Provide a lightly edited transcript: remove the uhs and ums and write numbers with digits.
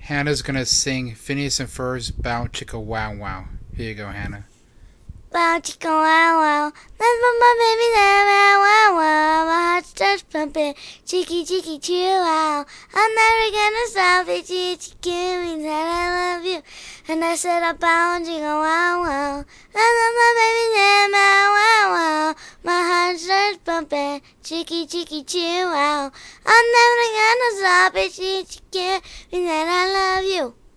Hannah's gonna sing Phineas and Ferb's Bow Chicka Wow Wow. Here you go, Hannah. Wow, chicka wow wow, that's what my baby said. Wow wow wow, my heart starts pumping. Cheeky cheeky chew wow, I'm never gonna stop it. Cheeky means that I love you, and I said I bow chicka wow wow. That's what my baby said. Wow wow wow, my heart starts pumping. Cheeky cheeky chew wow, I'm never gonna stop it. Cheeky means that I love you.